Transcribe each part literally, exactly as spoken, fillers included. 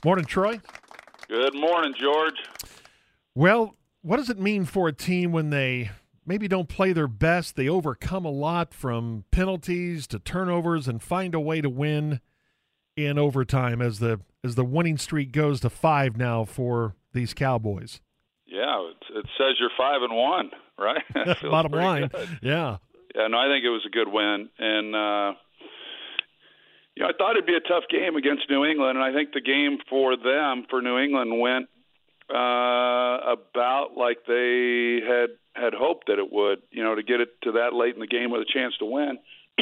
Morning, Troy. Good morning, George. Well, what does it mean for a team when they maybe don't play their best? They overcome a lot from penalties to turnovers and find a way to win in overtime as the as the winning streak goes to five now for these Cowboys. Yeah, it, it says you're five and one, right? Bottom line, good. yeah. Yeah, no, I think it was a good win, and uh, you know, I thought it'd be a tough game against New England, and I think the game for them, for New England, went uh, about like they had had hoped that it would. You know, to get it to that late in the game with a chance to win.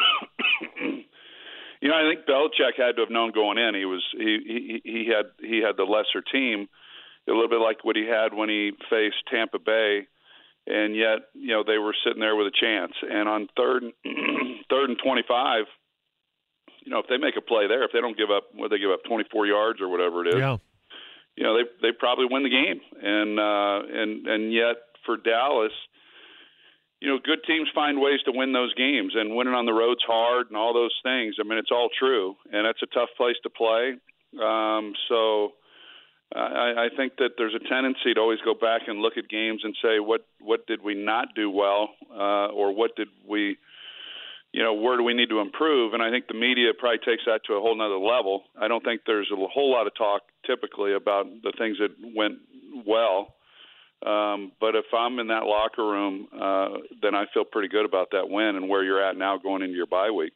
You know, I think Belichick had to have known going in. He was he he, he had he had the lesser team, a little bit like what he had when he faced Tampa Bay, and yet you know they were sitting there with a chance. And on third third and twenty-five, you know, if they make a play there, if they don't give up, what they give up, twenty-four yards or whatever it is, yeah. you know, they they probably win the game. And uh, and and yet for Dallas, you know, good teams find ways to win those games, and winning on the road's hard and all those things. I mean, it's all true, and that's a tough place to play. Um, so I, I think that there's a tendency to always go back and look at games and say, what what did we not do well, uh, or what did we, you know, where do we need to improve? And I think the media probably takes that to a whole nother level. I don't think there's a whole lot of talk typically about the things that went well. Um, but if I'm in that locker room, uh, then I feel pretty good about that win and where you're at now going into your bye week.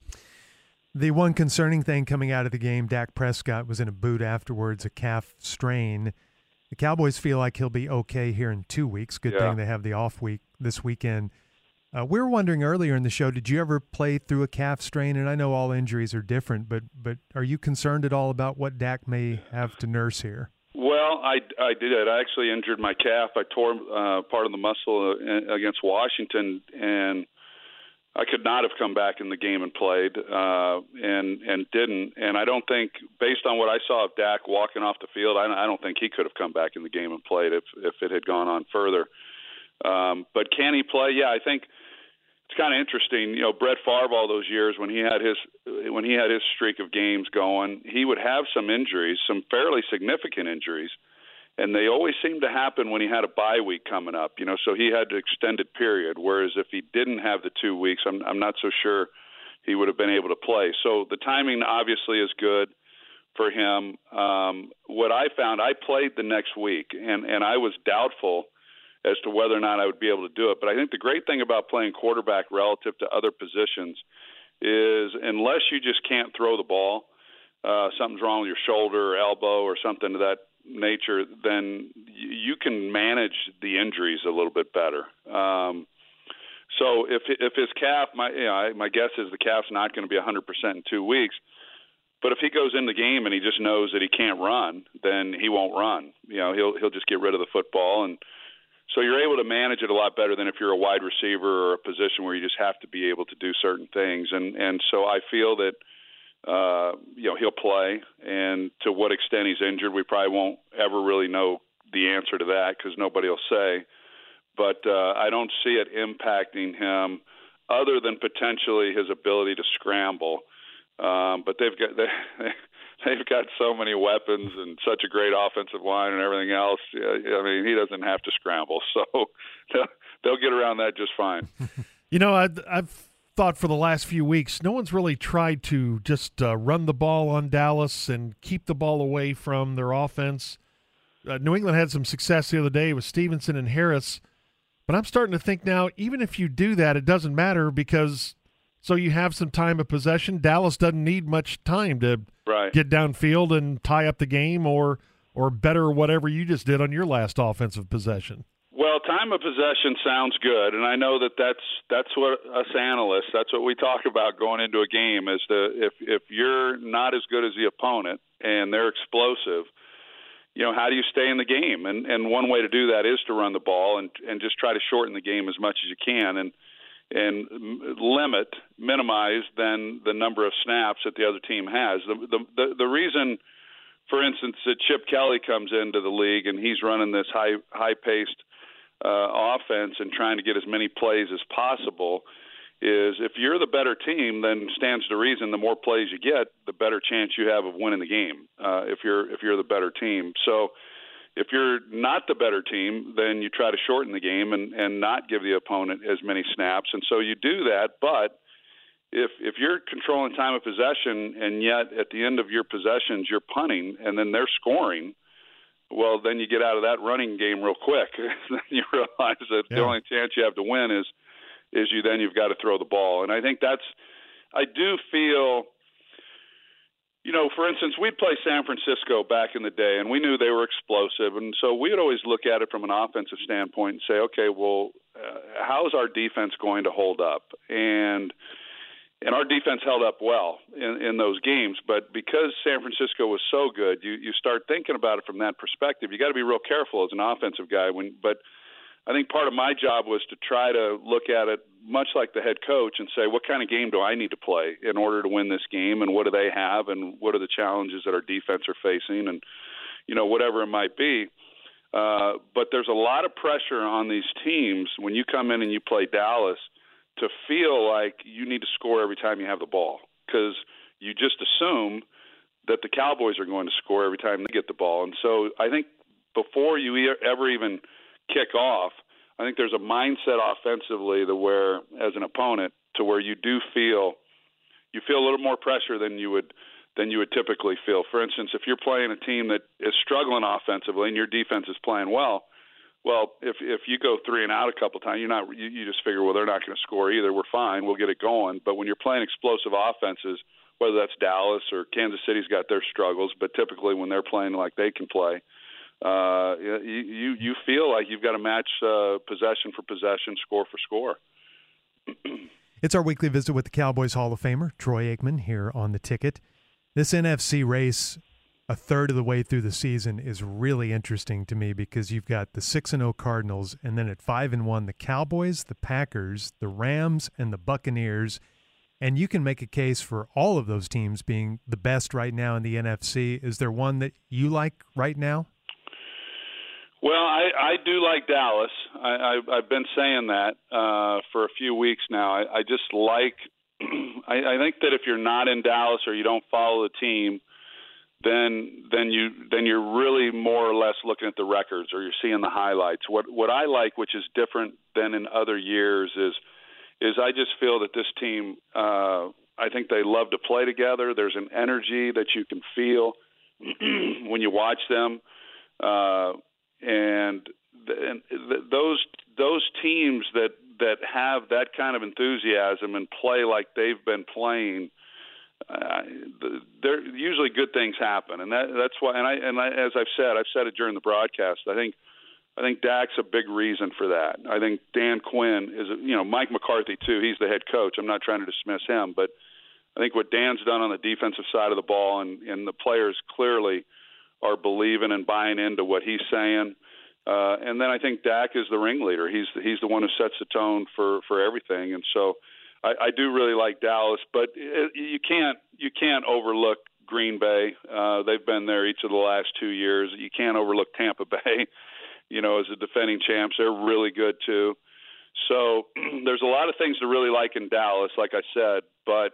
The one concerning thing coming out of the game, Dak Prescott was in a boot afterwards, a calf strain. The Cowboys feel like he'll be okay here in two weeks. Good yeah. thing they have the off week this weekend. Uh, we were wondering earlier in the show, did you ever play through a calf strain? And I know all injuries are different, but but are you concerned at all about what Dak may have to nurse here? Well, I, I did. I actually injured my calf. I tore uh, part of the muscle against Washington, and I could not have come back in the game and played, uh, and and didn't. And I don't think, based on what I saw of Dak walking off the field, I, I don't think he could have come back in the game and played if if it had gone on further. Um, but can he play? Yeah, I think it's kind of interesting. You know, Brett Favre, all those years when he had his when he had his streak of games going, he would have some injuries, some fairly significant injuries, and they always seemed to happen when he had a bye week coming up. You know, so he had an extended period. Whereas if he didn't have the two weeks, I'm I'm not so sure he would have been able to play. So the timing obviously is good for him. Um, what I found, I played the next week, and and I was doubtful as to whether or not I would be able to do it. But I think the great thing about playing quarterback relative to other positions is unless you just can't throw the ball, uh, something's wrong with your shoulder or elbow or something of that nature, then you can manage the injuries a little bit better. Um, so if if his calf, my you know, my guess is the calf's not going to be one hundred percent in two weeks. But if he goes in the game and he just knows that he can't run, then he won't run. You know, he'll he'll just get rid of the football. And so you're able to manage it a lot better than if you're a wide receiver or a position where you just have to be able to do certain things. And and so I feel that uh, you know he'll play. And to what extent he's injured, we probably won't ever really know the answer to that because nobody will say. But uh, I don't see it impacting him other than potentially his ability to scramble. Um, but they've got they, they've got so many weapons and such a great offensive line and everything else. I mean, he doesn't have to scramble, so they'll, they'll get around that just fine. You know, I, I've thought for the last few weeks, no one's really tried to just uh, run the ball on Dallas and keep the ball away from their offense. Uh, New England had some success the other day with Stevenson and Harris, but I'm starting to think now, even if you do that, it doesn't matter because so you have some time of possession. Dallas doesn't need much time to right. get downfield and tie up the game or or better whatever you just did on your last offensive possession. Well, time of possession sounds good, and I know that that's that's what us analysts, that's what we talk about going into a game is to if if you're not as good as the opponent and they're explosive, you know, how do you stay in the game? And and one way to do that is to run the ball and and just try to shorten the game as much as you can and and limit, minimize then the number of snaps that the other team has. The the the, the reason, for instance, that Chip Kelly comes into the league and he's running this high high paced uh, offense and trying to get as many plays as possible is if you're the better team, then stands to reason the more plays you get, the better chance you have of winning the game. Uh, if you're if you're the better team, so if you're not the better team, then you try to shorten the game and, and not give the opponent as many snaps, and so you do that. But if if you're controlling time of possession and yet at the end of your possessions you're punting and then they're scoring, well, then you get out of that running game real quick. Then you realize that yeah. the only chance you have to win is is you then you've got to throw the ball. And I think that's – I do feel – you know, for instance, we'd play San Francisco back in the day, and we knew they were explosive. And so we would always look at it from an offensive standpoint and say, okay, well, uh, how is our defense going to hold up? And – And our defense held up well in, in those games. But because San Francisco was so good, you, you start thinking about it from that perspective. You got to be real careful as an offensive guy. When, but I think part of my job was to try to look at it much like the head coach and say, what kind of game do I need to play in order to win this game? And what do they have? And what are the challenges that our defense are facing? And, you know, whatever it might be. Uh, but there's a lot of pressure on these teams when you come in and you play Dallas to feel like you need to score every time you have the ball, because you just assume that the Cowboys are going to score every time they get the ball. And so I think before you ever even kick off, I think there's a mindset offensively to where, as an opponent, to where you do feel you feel a little more pressure than you would than you would typically feel. For instance, if you're playing a team that is struggling offensively and your defense is playing well, well, if if you go three and out a couple times, you're not you, you just figure, well, they're not going to score either. We're fine. We'll get it going. But when you're playing explosive offenses, whether that's Dallas or Kansas City's got their struggles, but typically when they're playing like they can play, uh, you you, you feel like you've got to match uh, possession for possession, score for score. It's our weekly visit with the Cowboys Hall of Famer, Troy Aikman, here on The Ticket. This N F C race, a third of the way through the season, is really interesting to me because you've got the six and oh Cardinals, and then at five and one, the Cowboys, the Packers, the Rams, and the Buccaneers. And you can make a case for all of those teams being the best right now in the N F C. Is there one that you like right now? Well, I, I do like Dallas. I, I, I've been saying that uh, for a few weeks now. I, I just like I, I think that if you're not in Dallas or you don't follow the team, then then you then you're really more or less looking at the records or you're seeing the highlights. What what I like, which is different than in other years, is is I just feel that this team, uh, I think they love to play together. There's an energy that you can feel when you watch them, uh, and, and th- those those teams that that have that kind of enthusiasm and play like they've been playing. Uh, there usually good things happen, and that, that's why. And I and I, as I've said, I've said it during the broadcast. I think I think Dak's a big reason for that. I think Dan Quinn is, you know, Mike McCarthy too. He's the head coach. I'm not trying to dismiss him, but I think what Dan's done on the defensive side of the ball, and, and the players clearly are believing and buying into what he's saying. Uh, and then I think Dak is the ringleader. He's the, he's the one who sets the tone for, for everything. And so I, I do really like Dallas, but it, you can't you can't overlook Green Bay. Uh, they've been there each of the last two years. You can't overlook Tampa Bay. You know, as the defending champs, they're really good too. So there's a lot of things to really like in Dallas, like I said. But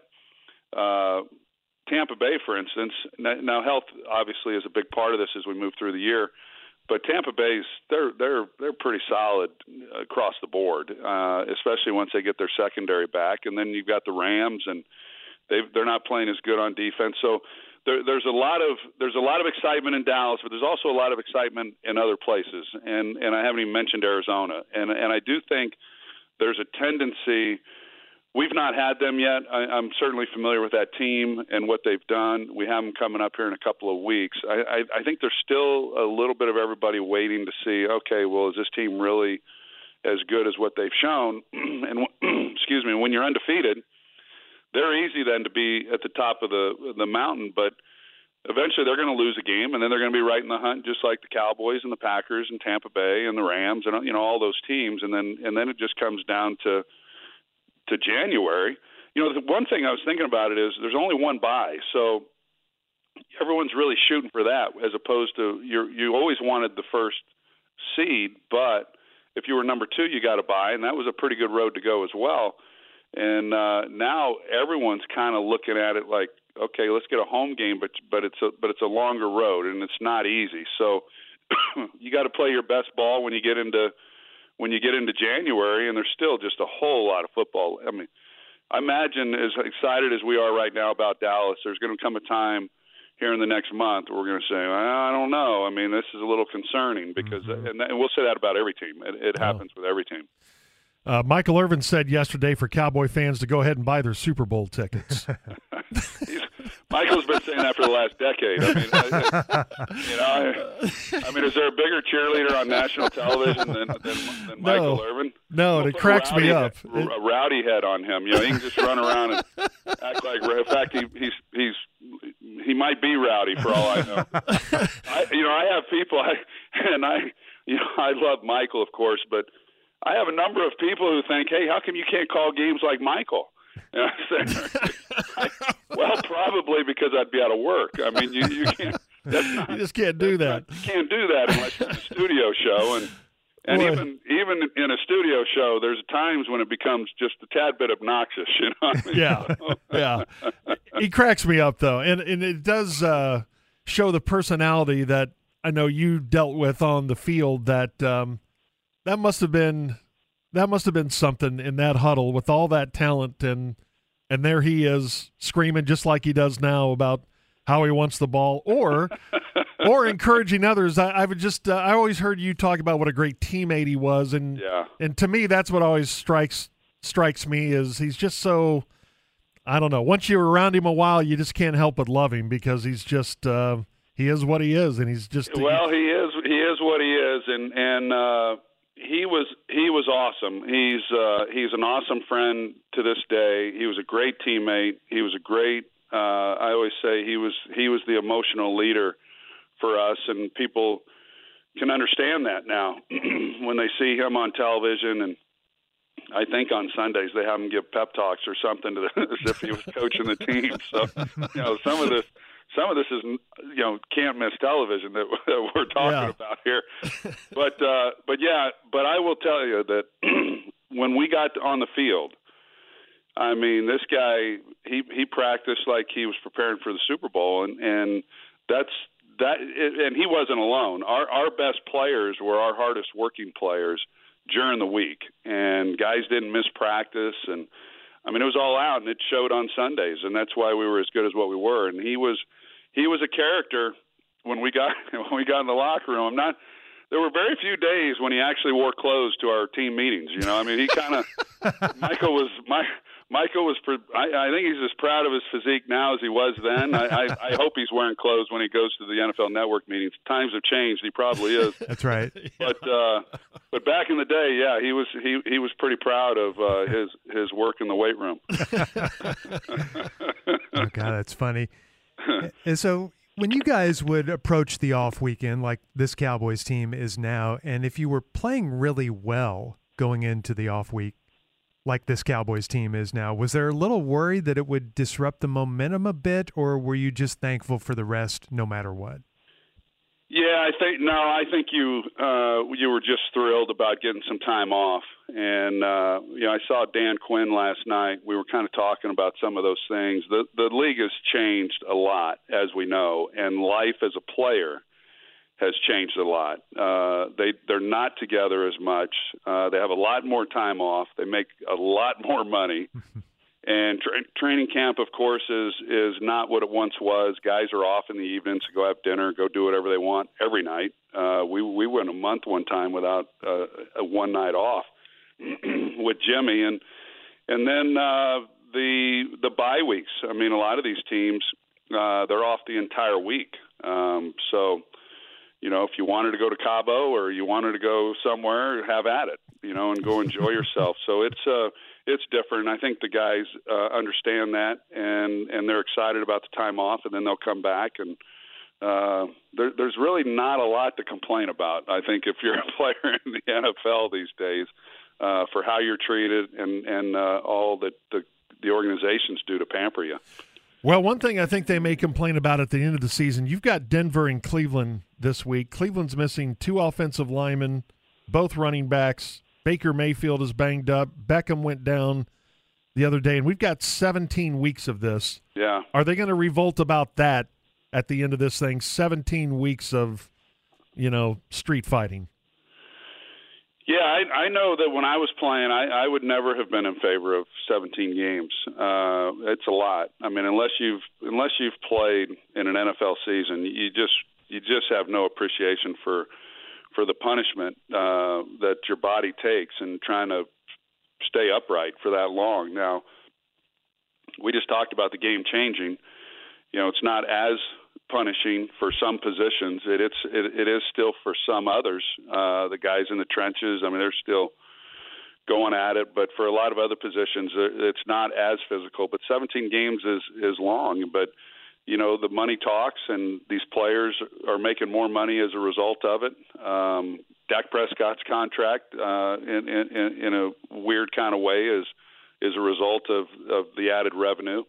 uh, Tampa Bay, for instance, now health obviously is a big part of this as we move through the year. But Tampa Bay's they're they're they're pretty solid across the board, uh, especially once they get their secondary back. And then you've got the Rams, and they they're not playing as good on defense. So there, there's a lot of there's a lot of excitement in Dallas, but there's also a lot of excitement in other places. And and I haven't even mentioned Arizona. And and I do think there's a tendency. We've not had them yet. I, I'm certainly familiar with that team and what they've done. We have them coming up here in a couple of weeks. I, I, I think there's still a little bit of everybody waiting to see, okay, well, is this team really as good as what they've shown? And excuse me, when you're undefeated, they're easy then to be at the top of the the mountain, but eventually they're going to lose a game, and then they're going to be right in the hunt, just like the Cowboys and the Packers and Tampa Bay and the Rams and, you know, all those teams. And then and then it just comes down to to January. You know, the one thing I was thinking about it is there's only one bye, so everyone's really shooting for that, as opposed to you you always wanted the first seed, but if you were number two, you got a bye, and that was a pretty good road to go as well. And uh, now everyone's kind of looking at it like, okay, let's get a home game, but but it's a but it's a longer road and it's not easy. So you got to play your best ball when you get into when you get into January, and there's still just a whole lot of football. I mean, I imagine as excited as we are right now about Dallas, there's going to come a time here in the next month where we're going to say, I don't know. I mean, this is a little concerning because, mm-hmm. and, and we'll say that about every team. It, it happens oh. with every team. Uh, Michael Irvin said yesterday for Cowboy fans to go ahead and buy their Super Bowl tickets. Michael's been saying that for the last decade. I mean, I, you know, I, I mean, is there a bigger cheerleader on national television than, than, than Michael no, Irvin? No, we'll it cracks me up. Head, a rowdy head on him. You know, he can just run around and act like. In fact, he, he's he's he might be rowdy for all I know. I, you know, I have people, I, and I, you know, I love Michael, of course, but I have a number of people who think, hey, how come you can't call games like Michael? You know, I, well, probably because I'd be out of work. I mean, you, you can't. That's not, you just can't do that. Not, you can't do that unless you're in a studio show. And and Boy. even even in a studio show, there's times when it becomes just a tad bit obnoxious. You know what I mean? Yeah, yeah. He cracks me up, though. And, and it does uh, show the personality that I know you dealt with on the field that um, that must have been – That must have been something in that huddle with all that talent, and and there he is screaming just like he does now about how he wants the ball, or or encouraging others. I, I would just uh, I always heard you talk about what a great teammate he was, and yeah. and to me that's what always strikes strikes me is he's just so I don't know. Once you're around him a while, you just can't help but love him because he's just uh, he is what he is, and he's just well he is he is what he is, and and. Uh... He was he was awesome. He's uh, he's an awesome friend to this day. He was a great teammate. He was a great. Uh, I always say he was he was the emotional leader for us, and people can understand that now when they see him on television. And I think on Sundays they have him give pep talks or something to the, as if he was coaching the team. So you know some of this. Some of this is, you know, can't miss television that, that we're talking yeah. about here. But, uh, but yeah, but I will tell you that when we got on the field, I mean, this guy, he, he practiced like he was preparing for the Super Bowl. And, and that's that. And he wasn't alone. Our, our best players were our hardest working players during the week, and guys didn't miss practice. And I mean, it was all out, and it showed on Sundays, and that's why we were as good as what we were. And he was, he was a character when we got when we got in the locker room. I'm not. There were very few days when he actually wore clothes to our team meetings. You know, I mean, he kind of Michael was my Michael was. I, I think he's as proud of his physique now as he was then. I, I, I hope he's wearing clothes when he goes to the N F L Network meetings. Times have changed. He probably is. That's right. But uh, but back in the day, yeah, he was he, he was pretty proud of uh, his his work in the weight room. Oh God, that's funny. And so when you guys would approach the off weekend, like this Cowboys team is now, and if you were playing really well going into the off week, like this Cowboys team is now, was there a little worry that it would disrupt the momentum a bit, or were you just thankful for the rest no matter what? Yeah, I think no, I think you uh, you were just thrilled about getting some time off, and uh, you know I saw Dan Quinn last night. We were kind of talking about some of those things. The the league has changed a lot, as we know, and life as a player has changed a lot. Uh, they they're not together as much. Uh, they have a lot more time off. They make a lot more money. And tra- training camp, of course, is is not what it once was. Guys are off in the evenings to go have dinner, go do whatever they want every night. Uh, we we went a month one time without uh, a one night off with Jimmy, and and then uh, the the bye weeks. I mean, a lot of these teams uh, they're off the entire week. Um, so, you know, if you wanted to go to Cabo or you wanted to go somewhere, have at it. You know, and go enjoy yourself. So it's uh, it's different. I think the guys uh, understand that, and, and they're excited about the time off, and then they'll come back. And uh, there, there's really not a lot to complain about, I think, if you're a player in the N F L these days, uh, for how you're treated and, and uh, all that the, the organizations do to pamper you. Well, one thing I think they may complain about at the end of the season, you've got Denver and Cleveland this week. Cleveland's missing two offensive linemen, both running backs. Baker Mayfield is banged up. Beckham went down the other day, and we've got seventeen weeks of this. Yeah. Are they going to revolt about that at the end of this thing? seventeen weeks of, you know, street fighting. Yeah, I, I know that when I was playing, I, I would never have been in favor of seventeen games. Uh, it's a lot. I mean, unless you've unless you've played in an N F L season, you just you just have no appreciation for for the punishment uh, that your body takes and trying to stay upright for that long. Now, we just talked about the game changing. You know, it's not as punishing for some positions. It, it's it, it is still for some others. Uh, the guys in the trenches, I mean, they're still going at it. But for a lot of other positions, it's not as physical. But seventeen games is is long. But you know, the money talks, and these players are making more money as a result of it. Um, Dak Prescott's contract, uh, in, in in a weird kind of way, is is a result of of the added revenue.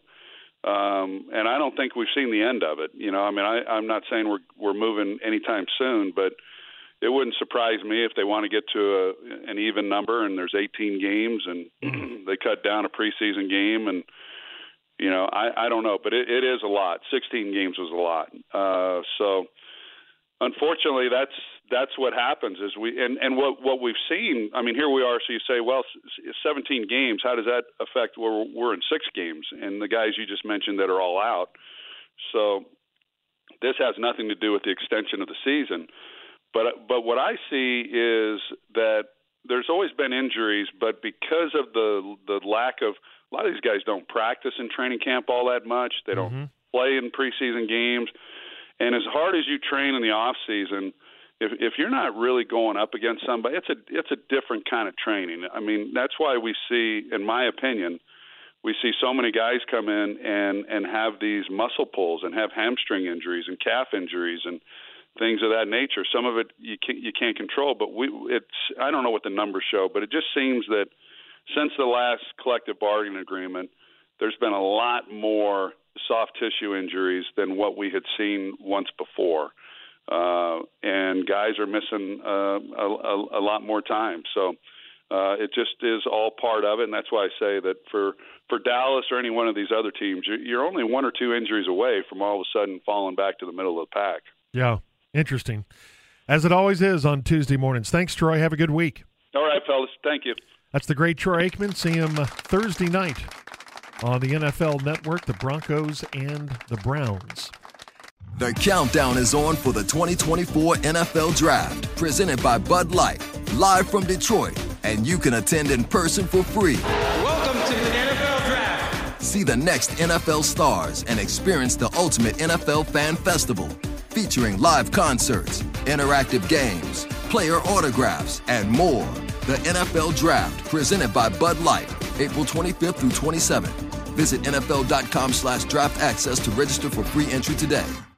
Um, and I don't think we've seen the end of it. You know, I mean, I, I'm not saying we're we're moving anytime soon, but it wouldn't surprise me if they want to get to a, an even number and there's eighteen games and they cut down a preseason game. And, you know, I, I don't know, but it, it is a lot. sixteen games was a lot. Uh, so, unfortunately, that's that's what happens is we and, and what, what we've seen. I mean, here we are. So you say, well, seventeen games. How does that affect where we're, we're in six games and the guys you just mentioned that are all out? So this has nothing to do with the extension of the season. But but what I see is that there's always been injuries, but because of the the lack of a lot of these guys don't practice in training camp all that much. They don't mm-hmm. play in preseason games, and as hard as you train in the off season. If, if you're not really going up against somebody, it's a it's a different kind of training. I mean, that's why we see, in my opinion, we see so many guys come in and, and have these muscle pulls and have hamstring injuries and calf injuries and things of that nature. Some of it you can't, you can't control, but we it's I don't know what the numbers show, but it just seems that since the last collective bargaining agreement, there's been a lot more soft tissue injuries than what we had seen once before. Uh, and guys are missing uh, a, a, a lot more time. So uh, it just is all part of it, and that's why I say that for, for Dallas or any one of these other teams, you're, you're only one or two injuries away from all of a sudden falling back to the middle of the pack. Yeah, interesting. As it always is on Tuesday mornings. Thanks, Troy. Have a good week. All right, fellas. Thank you. That's the great Troy Aikman. See him Thursday night on the N F L Network, the Broncos and the Browns. The countdown is on for the twenty twenty-four N F L Draft, presented by Bud Light, live from Detroit, and you can attend in person for free. Welcome to the N F L Draft. See the next N F L stars and experience the ultimate N F L fan festival, featuring live concerts, interactive games, player autographs, and more. The N F L Draft, presented by Bud Light, April twenty-fifth through twenty-seventh. Visit N F L dot com slash draft access to register for free entry today.